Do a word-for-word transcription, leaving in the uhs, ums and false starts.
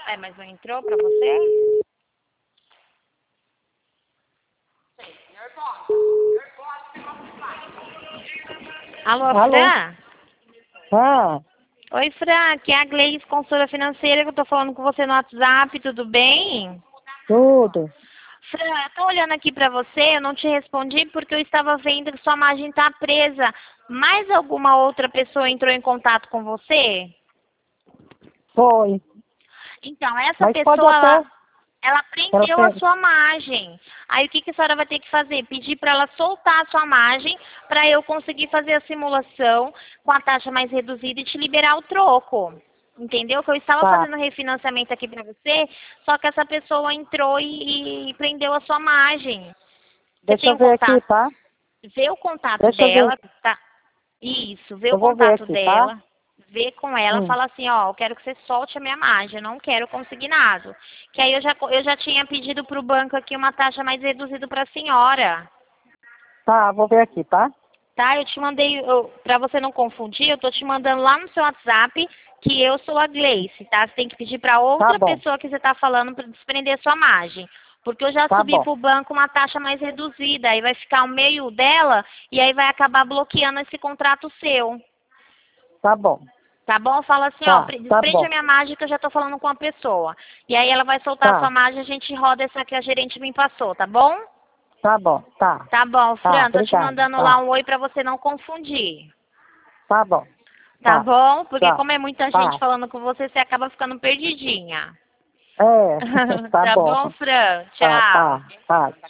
É, mas não entrou pra você? Alô, Alô? Fran? Ah, Oi, Fran, aqui é a Gleice, consultora financeira, que eu tô falando com você no WhatsApp, tudo bem? tudo. Fran, eu tô olhando aqui pra você, eu não te respondi porque eu estava vendo que sua margem tá presa. Mais alguma outra pessoa entrou em contato com você? Foi. Então, essa Mas pode pessoa, ela, até. ela Ela prendeu a tem. sua margem. Aí, o que, que a senhora vai ter que fazer? Pedir para ela soltar a sua margem para eu conseguir fazer a simulação com a taxa mais reduzida e te liberar o troco. Entendeu? Que eu estava Tá. fazendo refinanciamento aqui para você, só que essa pessoa entrou e, e prendeu a sua margem. Você Deixa tem eu o ver aqui, contato? tá? Vê o contato Deixa eu ver. dela, tá? Isso, vê o Eu vou ver contato aqui, tá? dela, vê com ela, Hum. fala assim, ó, eu quero que você solte a minha margem, eu não quero consignado. Que aí eu já, eu já tinha pedido pro banco aqui uma taxa mais reduzida para a senhora, Tá, vou ver aqui, tá? tá? Eu te mandei, para você não confundir, eu tô te mandando lá no seu WhatsApp que eu sou a Gleice, tá? Você tem que pedir para Tá outra bom. pessoa que você tá falando para desprender sua margem. Porque eu já Tá subi bom. pro banco uma taxa mais reduzida, aí vai ficar o meio dela e aí vai acabar bloqueando esse contrato seu. Tá bom. Tá bom? Fala assim, ó, Tá, pre- tá desprende a bom. minha margem que eu já tô falando com a pessoa. E aí ela vai soltar a sua Tá, margem, a gente roda essa que a gerente me passou, tá bom? tá bom. Tá. Tá bom, Tá, Fran, tô te obrigado. mandando lá Tá. um oi pra você não confundir. Tá bom. Tá Tá. bom? Porque Tá. como é muita gente Tá. falando com você, você acaba ficando perdidinha. É, tá Tá bom. bom, Fran? Tá, Tchau. tá, tá.